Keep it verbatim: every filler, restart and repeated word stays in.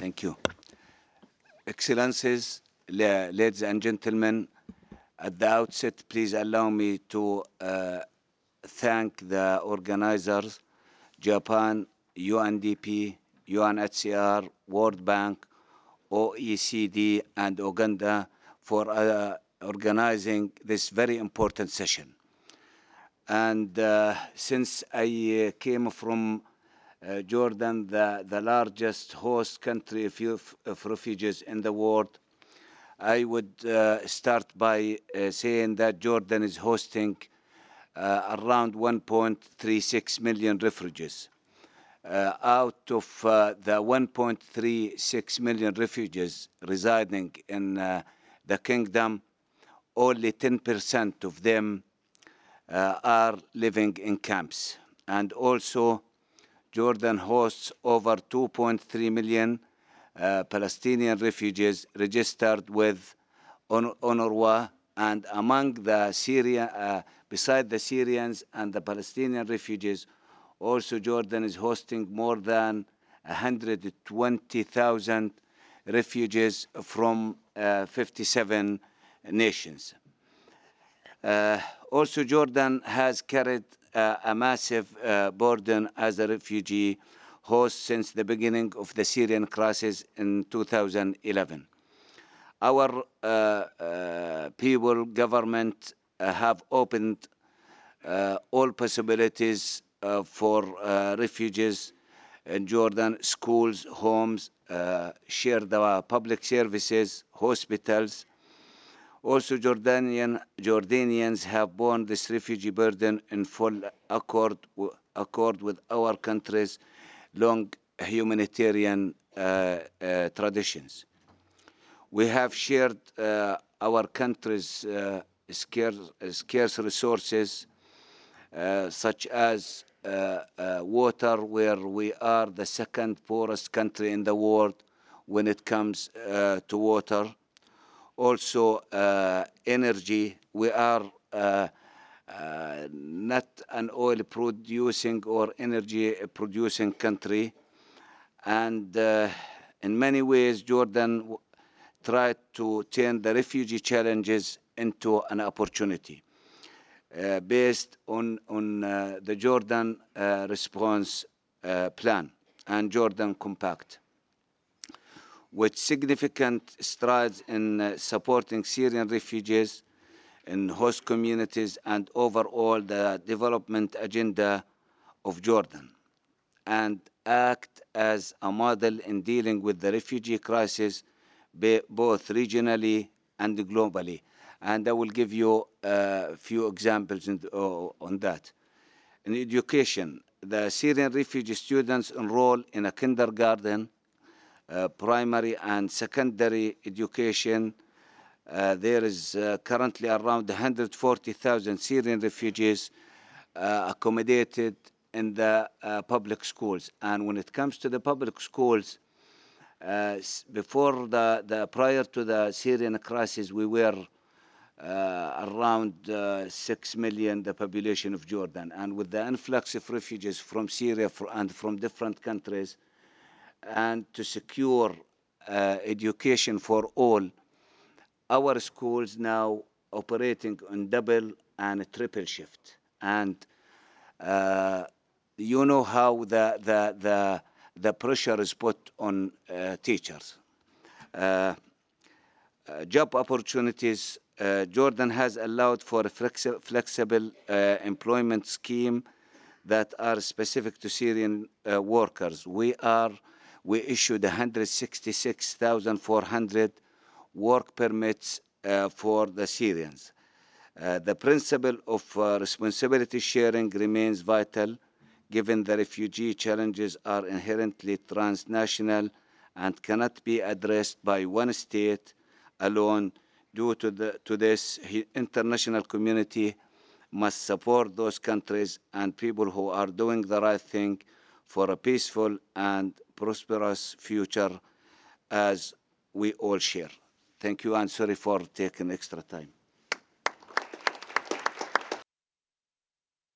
Thank you. Excellencies, la- ladies and gentlemen, at the outset, please allow me to uh, thank the organizers, Japan, U N D P, U N H C R, World Bank, O E C D, and Uganda for uh, organizing this very important session. And uh, since I uh, came from uh, Jordan, the, the largest host country of, youth- of refugees in the world, I would uh, start by uh, saying that Jordan is hosting uh, around one point three six million refugees. Uh, out of uh, the one point three six million refugees residing in uh, the kingdom, only ten percent of them uh, are living in camps. And also, Jordan hosts over two point three million uh, Palestinian refugees registered with UNRWA, and among the Syria, uh, beside the Syrians and the Palestinian refugees, also Jordan is hosting more than one hundred twenty thousand refugees from uh, fifty-seven nations. Uh, also, Jordan has carried uh, a massive uh, burden as a refugee host since the beginning of the Syrian crisis in two thousand eleven. Our uh, uh, people, government uh, have opened uh, all possibilities uh, for uh, refugees in Jordan, schools, homes, uh, share the public services, hospitals. Also, Jordanian, Jordanians have borne this refugee burden in full accord, accord with our country's long humanitarian uh, uh, traditions. We have shared uh, our country's uh, scarce, scarce resources, uh, such as uh, uh, water, where we are the second poorest country in the world when it comes uh, to water. Also, uh, energy. We are uh, uh, not an oil producing or energy producing country. And uh, in many ways, Jordan tried to turn the refugee challenges into an opportunity uh, based on, on uh, the Jordan uh, response uh, plan and Jordan Compact, with significant strides in uh, supporting Syrian refugees in host communities and overall the development agenda of Jordan, and act as a model in dealing with the refugee crisis both regionally and globally. And I will give you a few examples in, uh, on that. In education, the Syrian refugee students enroll in a kindergarten, uh, primary and secondary education. Uh, there is uh, currently around one hundred forty thousand Syrian refugees uh, accommodated in the uh, public schools. And when it comes to the public schools, uh, before the, the prior to the Syrian crisis, we were uh, around uh, six million, the population of Jordan. And with the influx of refugees from Syria and from different countries, and to secure uh, education for all, our schools now operating on double and triple shift. And uh, you know how the, the, the, the pressure is put on uh, teachers. Uh, uh, job opportunities, uh, Jordan has allowed for a flexi flexible uh, employment scheme that are specific to Syrian uh, workers. We are, we issued one hundred sixty-six thousand four hundred work permits uh, for the Syrians. Uh, the principle of uh, responsibility sharing remains vital, given the refugee challenges are inherently transnational and cannot be addressed by one state alone. Due to, the, to this, international community must support those countries and people who are doing the right thing for a peaceful and prosperous future, as we all share. Thank you, and sorry for taking extra time.